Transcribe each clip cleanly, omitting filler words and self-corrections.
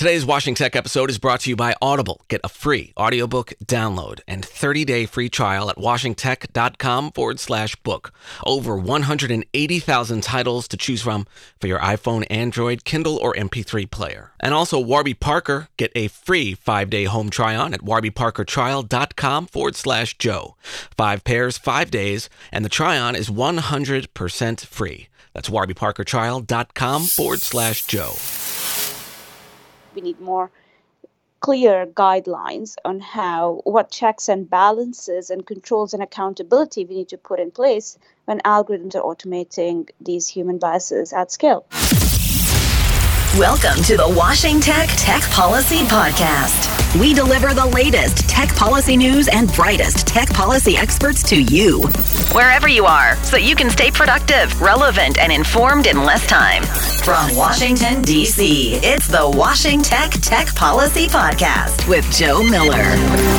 Today's Washington Tech episode is brought to you by Audible. Get a free audiobook download and 30-day free trial at washingtech.com/book. Over 180,000 titles to choose from for your iPhone, Android, Kindle, or MP3 player. And also Warby Parker. Get a free 5-day home try-on at warbyparkertrial.com/Joe. 5 pairs, 5 days, and the try-on is 100% free. That's warbyparkertrial.com/Joe. We need more clear guidelines on what checks and balances and controls and accountability we need to put in place when algorithms are automating these human biases at scale. Welcome to the Washington Tech Policy Podcast. We deliver the latest tech policy news and brightest tech policy experts to you, wherever you are, so you can stay productive, relevant, and informed in less time. From Washington, D.C., it's the Washington Tech Policy Podcast with Joe Miller.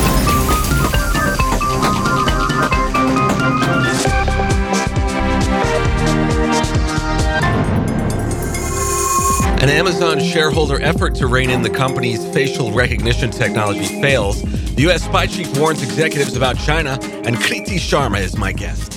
An Amazon shareholder effort to rein in the company's facial recognition technology fails. The U.S. spy chief warns executives about China, and Kriti Sharma is my guest.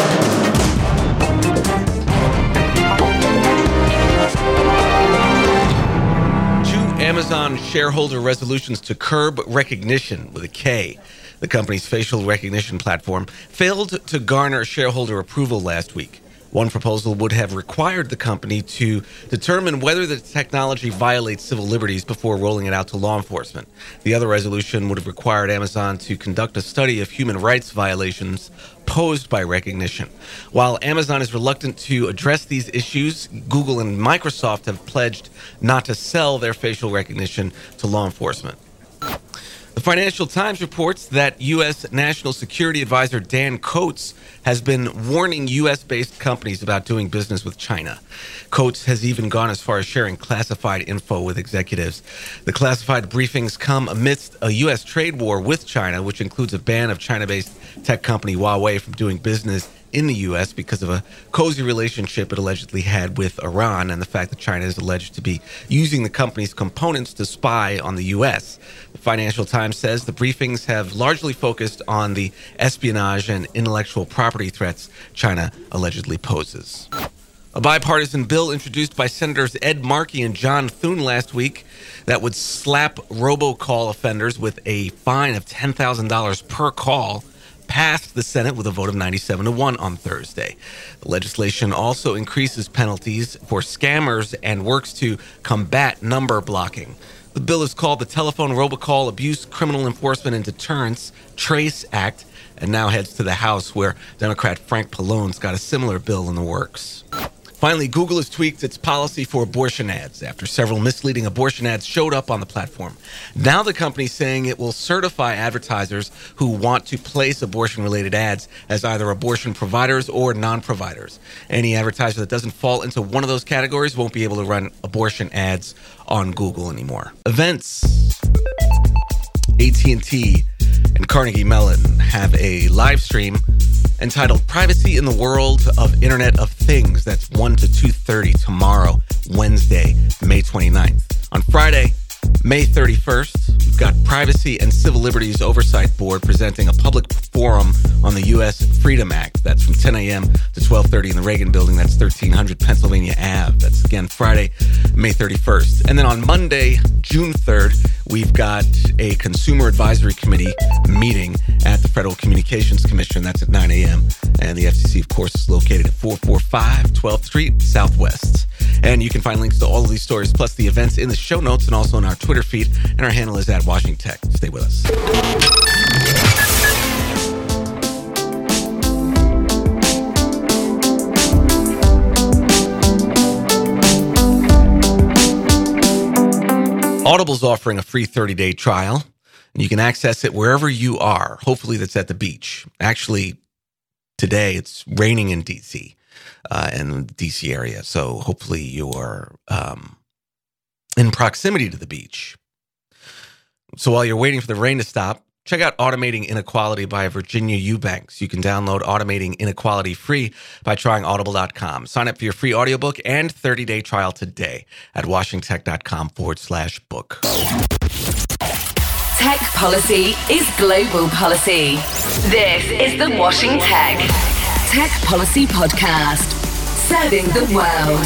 Two Amazon shareholder resolutions to curb recognition with a K. The company's facial recognition platform failed to garner shareholder approval last week. One proposal would have required the company to determine whether the technology violates civil liberties before rolling it out to law enforcement. The other resolution would have required Amazon to conduct a study of human rights violations posed by recognition. While Amazon is reluctant to address these issues, Google and Microsoft have pledged not to sell their facial recognition to law enforcement. The Financial Times reports that U.S. National Security Advisor Dan Coats has been warning U.S.-based companies about doing business with China. Coats has even gone as far as sharing classified info with executives. The classified briefings come amidst a U.S. trade war with China, which includes a ban of China-based tech company Huawei from doing business in the U.S. because of a cozy relationship it allegedly had with Iran and the fact that China is alleged to be using the company's components to spy on the U.S. The Financial Times says the briefings have largely focused on the espionage and intellectual property threats China allegedly poses. A bipartisan bill introduced by Senators Ed Markey and John Thune last week that would slap robocall offenders with a fine of $10,000 per call passed the Senate with a vote of 97-1 on Thursday. The legislation also increases penalties for scammers and works to combat number blocking. The bill is called the Telephone Robocall Abuse Criminal Enforcement and Deterrence Trace Act and now heads to the House, where Democrat Frank Pallone's got a similar bill in the works. Finally, Google has tweaked its policy for abortion ads after several misleading abortion ads showed up on the platform. Now the company's saying it will certify advertisers who want to place abortion-related ads as either abortion providers or non-providers. Any advertiser that doesn't fall into one of those categories won't be able to run abortion ads on Google anymore. Events. AT&T and Carnegie Mellon have a live stream entitled Privacy in the World of Internet of Things. That's 1 to 2:30 tomorrow, Wednesday, May 29th. On Friday, May 31st, we've got Privacy and Civil Liberties Oversight Board presenting a public forum on the U.S. Freedom Act. That's from 10 a.m. to 12:30 in the Reagan Building. That's 1300 Pennsylvania Ave. That's, again, Friday, May 31st. And then on Monday, June 3rd, we've got a Consumer Advisory Committee meeting at the Federal Communications Commission. That's at 9 a.m. And the FCC, of course, is located at 445 12th Street Southwest. And you can find links to all of these stories, plus the events in the show notes and also on our Twitter feed. And our handle is at Washington Tech. Stay with us. Audible's offering a free 30-day trial, and you can access it wherever you are. Hopefully that's at the beach. Actually, today it's raining in D.C. And the D.C. area, so hopefully you're in proximity to the beach. So while you're waiting for the rain to stop, Check out Automating Inequality by Virginia Eubanks. You can download Automating Inequality free by trying audible.com. Sign up for your free audiobook and 30-day trial today at washingtech.com/book. Tech policy is global policy. This is the Washing Tech Policy Podcast, serving the world.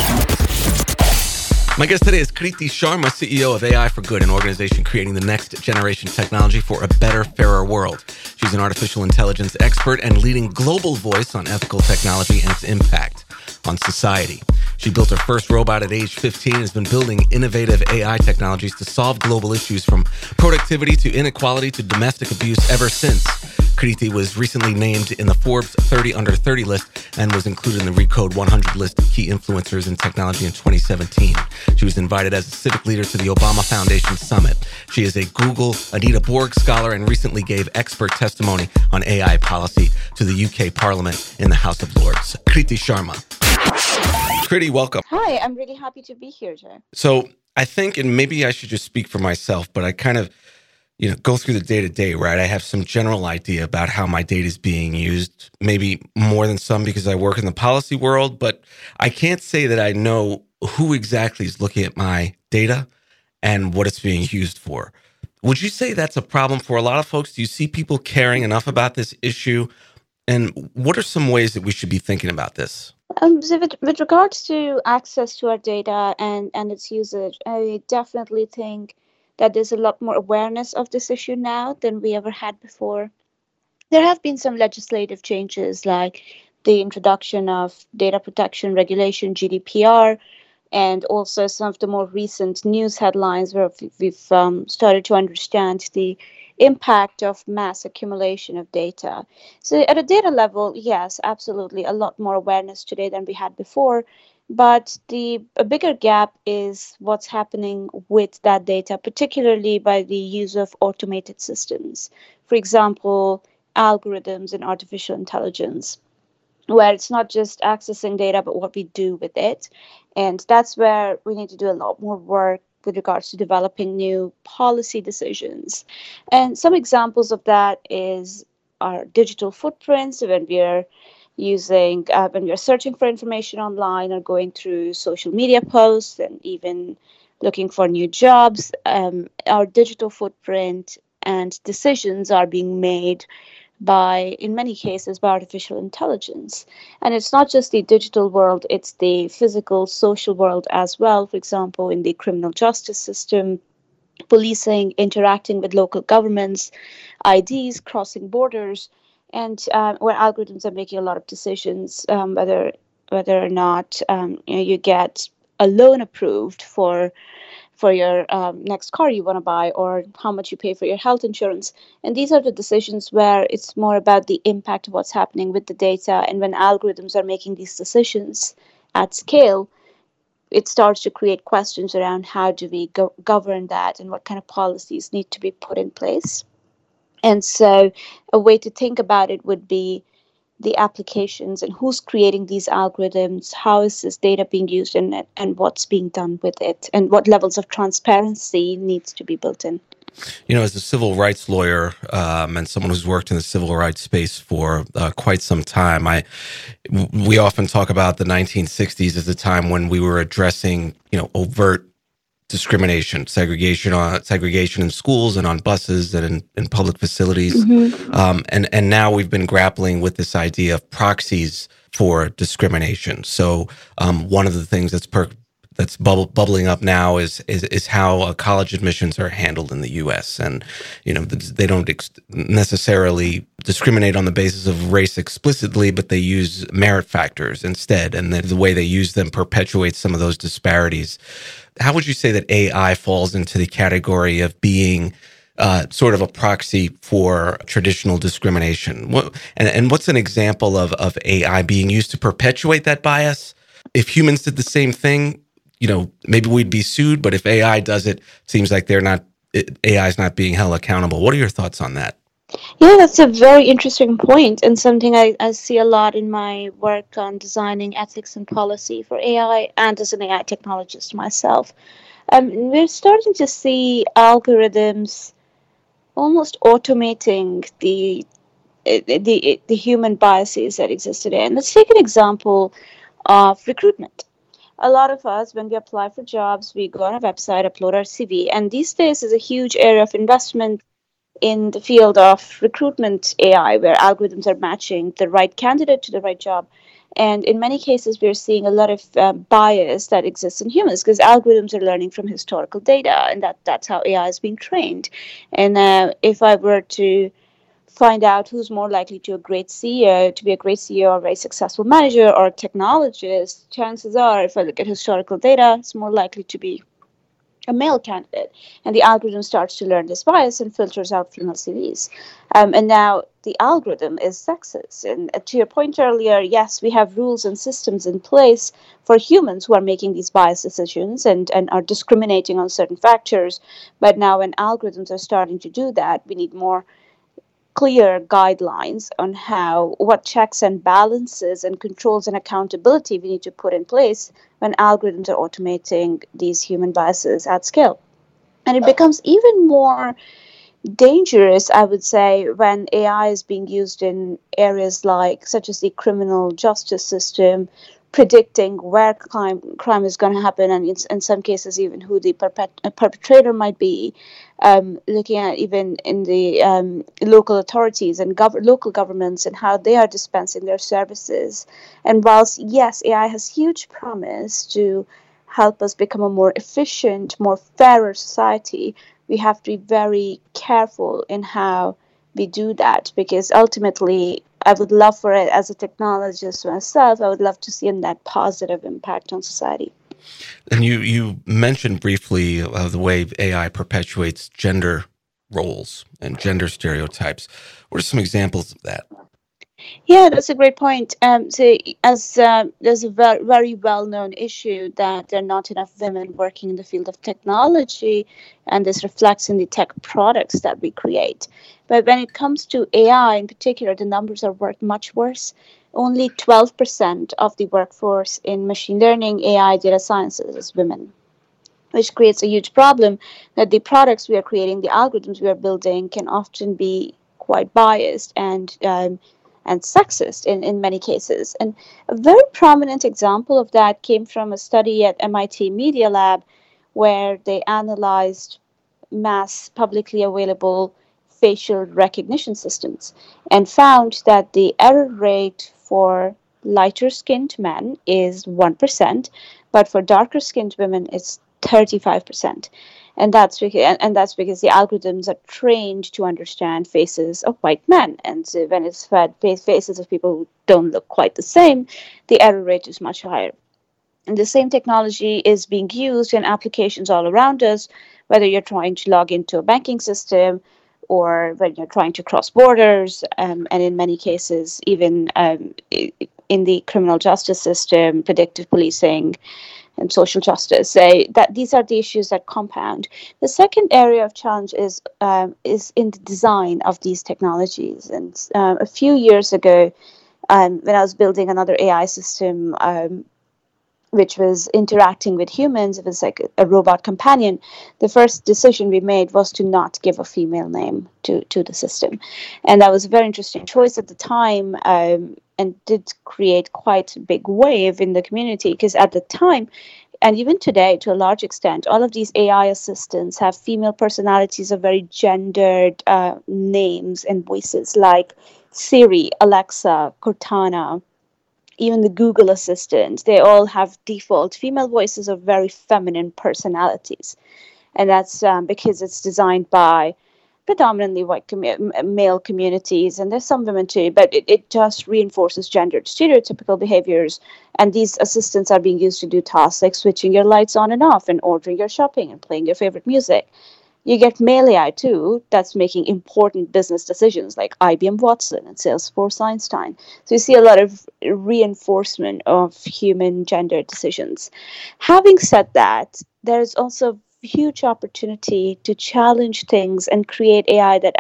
My guest today is Kriti Sharma, CEO of AI for Good, an organization creating the next generation technology for a better, fairer world. She's an artificial intelligence expert and leading global voice on ethical technology and its impact on society. She built her first robot at age 15 and has been building innovative AI technologies to solve global issues from productivity to inequality to domestic abuse ever since. Kriti was recently named in the Forbes 30 Under 30 list and was included in the Recode 100 list of key influencers in technology in 2017. She was invited as a civic leader to the Obama Foundation Summit. She is a Google Anita Borg scholar and recently gave expert testimony on AI policy to the UK Parliament in the House of Lords. Kriti Sharma. Kriti, welcome. Hi, I'm really happy to be here, Joe. So I think, and maybe I should just speak for myself, but I kind of go through the day-to-day, right? I have some general idea about how my data is being used, maybe more than some because I work in the policy world, but I can't say that I know who exactly is looking at my data and what it's being used for. Would you say that's a problem for a lot of folks? Do you see people caring enough about this issue? And what are some ways that we should be thinking about this? So with regards to access to our data and its usage, I definitely think that there's a lot more awareness of this issue now than we ever had before. There have been some legislative changes like the introduction of data protection regulation, GDPR, and also some of the more recent news headlines where we've started to understand the impact of mass accumulation of data. So at a data level, yes, absolutely, a lot more awareness today than we had before. But a bigger gap is what's happening with that data, particularly by the use of automated systems. For example, algorithms and artificial intelligence, where it's not just accessing data, but what we do with it. And that's where we need to do a lot more work with regards to developing new policy decisions. And some examples of that is our digital footprints when we're when we're searching for information online or going through social media posts and even looking for new jobs. Our digital footprint and decisions are being made in many cases, by artificial intelligence. And it's not just the digital world, it's the physical, social world as well. For example, in the criminal justice system, policing, interacting with local governments, IDs, crossing borders, and where algorithms are making a lot of decisions, whether or not you get a loan approved for your next car you want to buy, or how much you pay for your health insurance. And these are the decisions where it's more about the impact of what's happening with the data. And when algorithms are making these decisions at scale, it starts to create questions around how do we govern that and what kind of policies need to be put in place. And so a way to think about it would be the applications and who's creating these algorithms, how is this data being used, and what's being done with it, and what levels of transparency needs to be built in. As a civil rights lawyer and someone who's worked in the civil rights space for quite some time, we often talk about the 1960s as a time when we were addressing, overt discrimination, segregation in schools and on buses and in public facilities. Mm-hmm. And now we've been grappling with this idea of proxies for discrimination. So one of the things that's bubbling up now is how college admissions are handled in the U.S. And, they don't necessarily discriminate on the basis of race explicitly, but they use merit factors instead. And the way they use them perpetuates some of those disparities. How would you say that AI falls into the category of being sort of a proxy for traditional discrimination? And what's an example of AI being used to perpetuate that bias? If humans did the same thing, maybe we'd be sued, but if AI does it, seems like AI is not being held accountable. What are your thoughts on that? Yeah, that's a very interesting point, and something I see a lot in my work on designing ethics and policy for AI, and as an AI technologist myself. We're starting to see algorithms almost automating the human biases that exist today. And let's take an example of recruitment. A lot of us, when we apply for jobs, we go on a website, upload our CV, and these days is a huge area of investment in the field of recruitment AI, where algorithms are matching the right candidate to the right job. And in many cases, we're seeing a lot of bias that exists in humans because algorithms are learning from historical data, and that's how AI is being trained. And if I were to find out who's more likely to be a great CEO or a very successful manager or technologist, chances are, if I look at historical data, it's more likely to be a male candidate. And the algorithm starts to learn this bias and filters out female CVs. And now the algorithm is sexist. And to your point earlier, yes, we have rules and systems in place for humans who are making these biased decisions and are discriminating on certain factors. But now when algorithms are starting to do that, we need more clear guidelines on what checks and balances and controls and accountability we need to put in place when algorithms are automating these human biases at scale. And it becomes even more dangerous, I would say, when AI is being used in areas such as the criminal justice system, predicting where crime is going to happen, and in some cases even who the perpetrator might be. Looking at even in the local authorities and local governments and how they are dispensing their services. And whilst, yes, AI has huge promise to help us become a more efficient, more fairer society, we have to be very careful in how we do that, because ultimately, I would love for it, as a technologist myself, I would love to see a net positive impact on society. And you mentioned briefly the way AI perpetuates gender roles and gender stereotypes. What are some examples of that? Yeah, that's a great point. There's a very well-known issue that there are not enough women working in the field of technology, and this reflects in the tech products that we create. But when it comes to AI in particular, the numbers are much worse. Only 12% of the workforce in machine learning, AI, data sciences is women, which creates a huge problem that the products we are creating, the algorithms we are building, can often be quite biased and sexist in many cases. And a very prominent example of that came from a study at MIT Media Lab, where they analyzed mass publicly available facial recognition systems and found that the error rate for lighter skinned men is 1%, but for darker skinned women it's 35%. And that's because the algorithms are trained to understand faces of white men. And so when it's fed faces of people who don't look quite the same, the error rate is much higher. And the same technology is being used in applications all around us, whether you're trying to log into a banking system or when you're trying to cross borders, and in many cases, even in the criminal justice system, predictive policing, and social justice. That these are the issues that compound. The second area of challenge is in the design of these technologies. And a few years ago, when I was building another AI system, which was interacting with humans, it was like a robot companion. The first decision we made was to not give a female name to the system. And that was a very interesting choice at the time, and did create quite a big wave in the community, because at the time, and even today, to a large extent, all of these AI assistants have female personalities of very gendered names and voices, like Siri, Alexa, Cortana, even the Google Assistant. They all have default female voices of very feminine personalities. And that's because it's designed by predominantly white male communities, and there's some women too, but it just reinforces gendered stereotypical behaviors. And these assistants are being used to do tasks like switching your lights on and off and ordering your shopping and playing your favorite music. You get male AI too, that's making important business decisions like IBM Watson and Salesforce Einstein. So you see a lot of reinforcement of human gender decisions. Having said that, there's also huge opportunity to challenge things and create AI that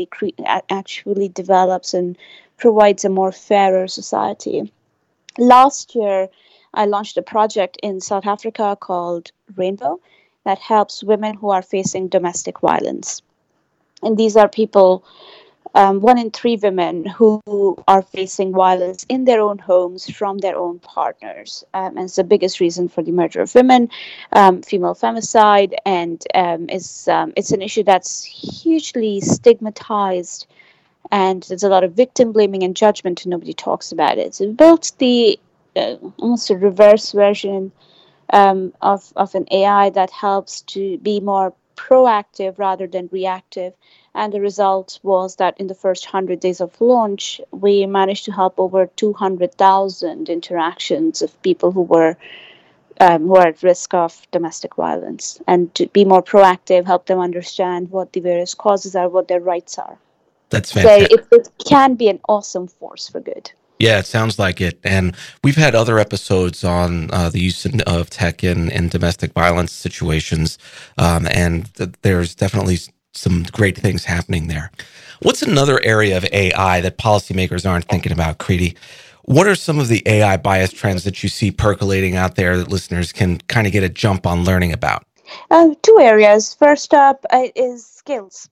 actually develops and provides a more fairer society. Last year, I launched a project in South Africa called Rainbow that helps women who are facing domestic violence. And these are people, 1 in 3 women who are facing violence in their own homes from their own partners. And it's the biggest reason for the murder of women, female femicide, and it's an issue that's hugely stigmatized, and there's a lot of victim blaming and judgment, and nobody talks about it. So we built the almost a reverse version of an AI that helps to be more proactive rather than reactive. And the result was that in the first 100 days of launch, we managed to help over 200,000 interactions of people who are at risk of domestic violence, and to be more proactive, help them understand what the various causes are, what their rights are. That's fantastic. So it can be an awesome force for good. Yeah, it sounds like it. And we've had other episodes on the use of tech in domestic violence situations, and there's definitely some great things happening there. What's another area of AI that policymakers aren't thinking about, Kriti? What are some of the AI bias trends that you see percolating out there that listeners can kind of get a jump on learning about? 2 areas. First up is skills.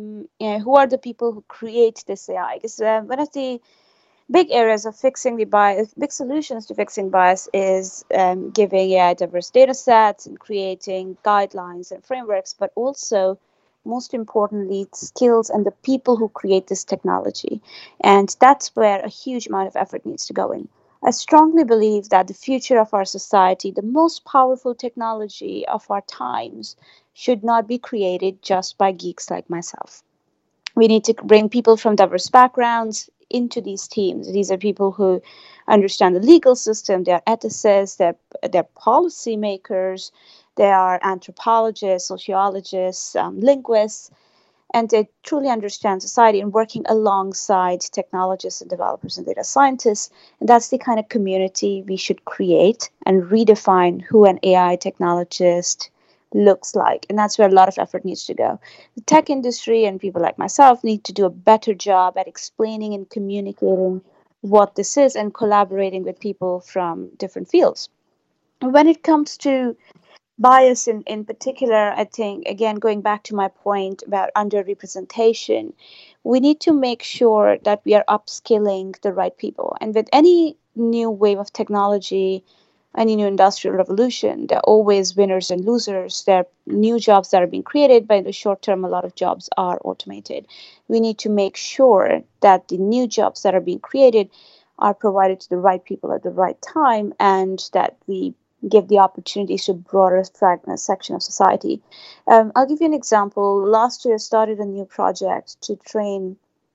Who are the people who create this AI? Because one of the big areas of fixing the bias, big solutions to fixing bias, is giving AI diverse data sets and creating guidelines and frameworks, but also, most importantly, skills and the people who create this technology. And that's where a huge amount of effort needs to go in. I strongly believe that the future of our society, the most powerful technology of our times, should not be created just by geeks like myself. We need to bring people from diverse backgrounds into these teams. These are people who understand the legal system, they are ethicists, they're policymakers, they are anthropologists, sociologists, linguists, and they truly understand society and working alongside technologists and developers and data scientists. And that's the kind of community we should create and redefine who an AI technologist looks like. And that's where a lot of effort needs to go. The tech industry and people like myself need to do a better job at explaining and communicating what this is and collaborating with people from different fields. When it comes to bias in particular, I think, again, going back to my point about underrepresentation, we need to make sure that we are upskilling the right people. And with any new wave of technology, any new industrial revolution, there are always winners and losers. There are new jobs that are being created, but in the short term, a lot of jobs are automated. We need to make sure that the new jobs that are being created are provided to the right people at the right time, and that we give the opportunities to a broader section of society. I'll give you an example. Last year, I started a new project to train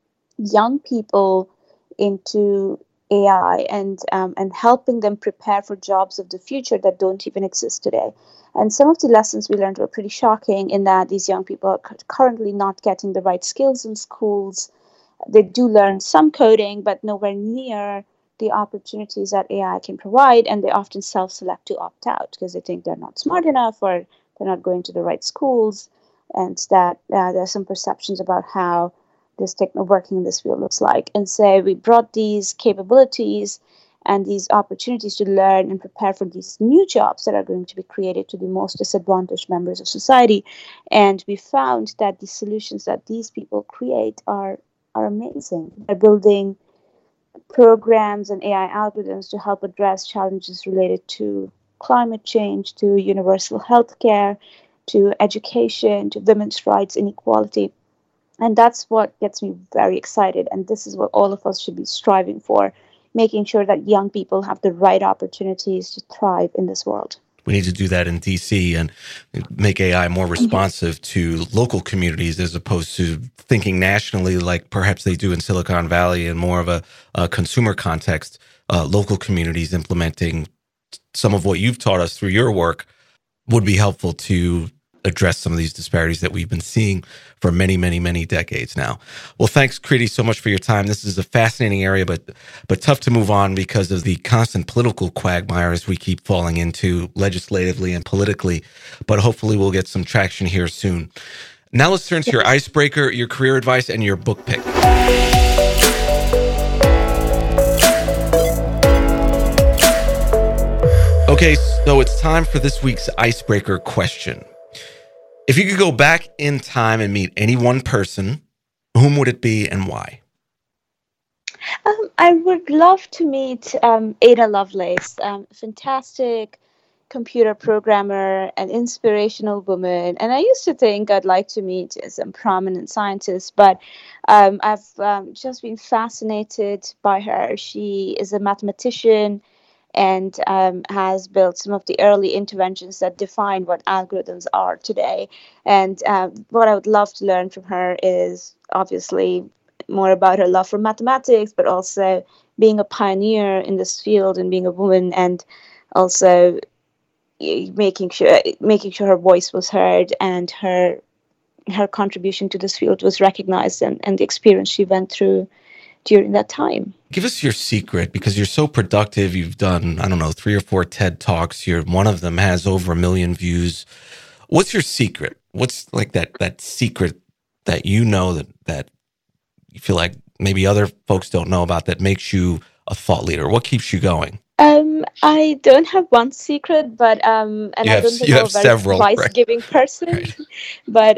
young people into AI and helping them prepare for jobs of the future that don't even exist today. And some of the lessons we learned were pretty shocking, in that these young people are currently not getting the right skills in schools. They do learn some coding, but nowhere near the opportunities that AI can provide, and they often self-select to opt out because they think they're not smart enough or they're not going to the right schools, and that there are some perceptions about how this working in this field looks like. And so we brought these capabilities and these opportunities to learn and prepare for these new jobs that are going to be created to the most disadvantaged members of society. And we found that the solutions that these people create are amazing. They're building programs and AI algorithms to help address challenges related to climate change, to universal health care, to education, to women's rights, inequality. And that's what gets me very excited. And this is what all of us should be striving for, making sure that young people have the right opportunities to thrive in this world. We need to do that in DC and make AI more responsive to local communities, as opposed to thinking nationally like perhaps they do in Silicon Valley, in more of a consumer context. Local communities implementing some of what you've taught us through your work would be helpful to address some of these disparities that we've been seeing for many, many, many decades now. Well, thanks, Kriti, so much for your time. This is a fascinating area, but tough to move on because of the constant political quagmires we keep falling into legislatively and politically. But hopefully we'll get some traction here soon. Now let's turn to your icebreaker, your career advice, and your book pick. Okay, so it's time for this week's icebreaker question. If you could go back in time and meet any one person, whom would it be and why? I would love to meet Ada Lovelace, fantastic computer programmer, an inspirational woman. And I used to think I'd like to meet some prominent scientists, but I've just been fascinated by her. She is a mathematician and has built some of the early interventions that define what algorithms are today. And what I would love to learn from her is obviously more about her love for mathematics, but also being a pioneer in this field and being a woman, and also making sure her voice was heard and her contribution to this field was recognized, and the experience she went through during that time. Give us your secret, because you're so productive. You've done, 3 or 4 TED Talks. One of them has over 1 million views. What's your secret? What's like that secret that you know that you feel like maybe other folks don't know about that makes you a thought leader? What keeps you going? I don't have one secret, but and I don't think I'm a very advice-giving person. Right. But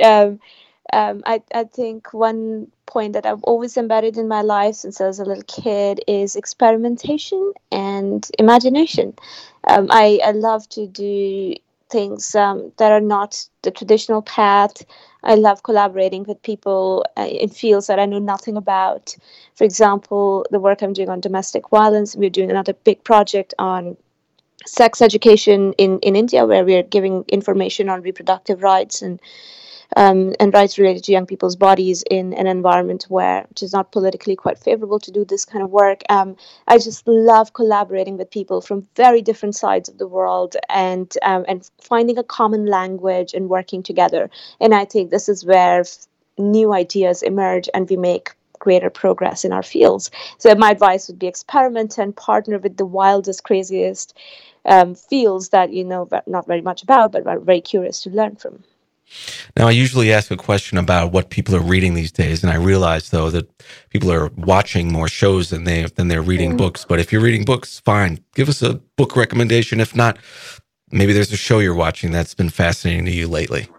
I think one point that I've always embedded in my life since I was a little kid is experimentation and imagination. I love to do things that are not the traditional path. I love collaborating with people in fields that I know nothing about. For example, the work I'm doing on domestic violence, we're doing another big project on sex education in India, where we're giving information on reproductive rights and rights related to young people's bodies in an environment which is not politically quite favorable to do this kind of work. I just love collaborating with people from very different sides of the world and finding a common language and working together. And I think this is where new ideas emerge and we make greater progress in our fields. So my advice would be experiment and partner with the wildest, craziest fields that you know not very much about, but are very curious to learn from. Now, I usually ask a question about what people are reading these days, and I realize, though, that people are watching more shows than they're reading books. But if you're reading books, fine. Give us a book recommendation. If not, maybe there's a show you're watching that's been fascinating to you lately.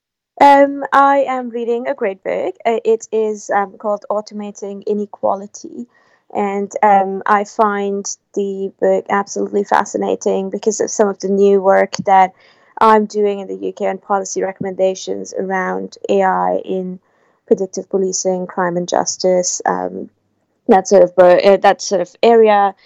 I am reading a great book. It is called Automating Inequality. And I find the book absolutely fascinating because of some of the new work that I'm doing in the UK on policy recommendations around AI in predictive policing, crime and justice, that sort of area.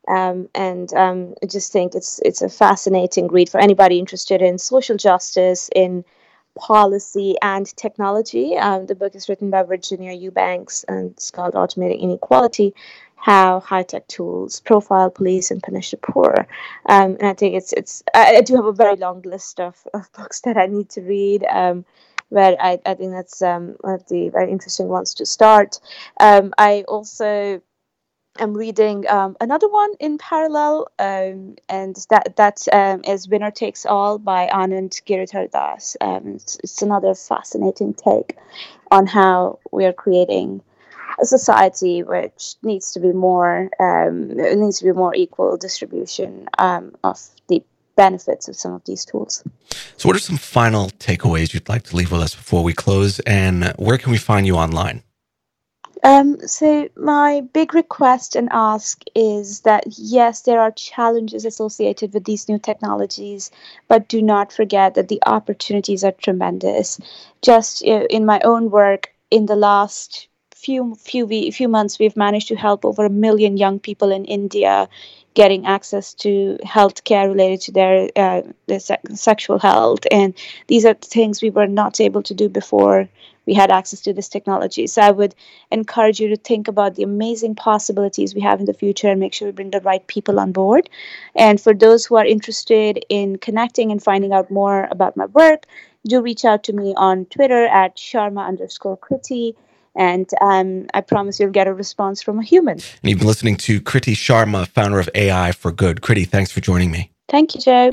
I just think it's a fascinating read for anybody interested in social justice, in policy and technology. The book is written by Virginia Eubanks and it's called Automating Inequality: How High-Tech Tools Profile, Police, and Punish the Poor. And I think I do have a very long list of books that I need to read, but I think that's one of the very interesting ones to start. I also am reading another one in parallel, and that is Winner Takes All by Anand Giridharadas. It's another fascinating take on how we are creating a society which needs to be more equal distribution of the benefits of some of these tools. So what are some final takeaways you'd like to leave with us before we close, and where can we find you online? So my big request and ask is that, yes, there are challenges associated with these new technologies, but do not forget that the opportunities are tremendous. Just in my own work, in the last few months, we've managed to help over 1 million young people in India getting access to health care related to their sexual health. And these are things we were not able to do before we had access to this technology. So I would encourage you to think about the amazing possibilities we have in the future and make sure we bring the right people on board. And for those who are interested in connecting and finding out more about my work, do reach out to me on Twitter at Sharma_Kriti. And I promise you'll get a response from a human. And you've been listening to Kriti Sharma, founder of AI for Good. Kriti, thanks for joining me. Thank you, Joe.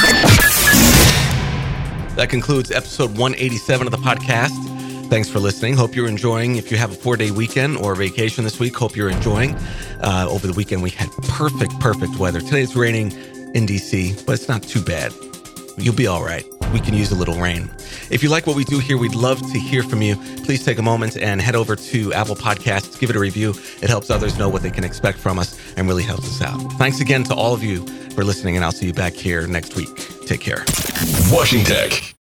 That concludes episode 187 of the podcast. Thanks for listening. Hope you're enjoying. If you have a 4-day weekend or vacation this week, hope you're enjoying. Over the weekend, we had perfect weather. Today it's raining in DC, but it's not too bad. You'll be all right. we can use a little rain. If you like what we do here, we'd love to hear from you. Please take a moment and head over to Apple Podcasts, give it a review. It helps others know what they can expect from us and really helps us out. Thanks again to all of you for listening, and I'll see you back here next week. Take care. Washington Tech.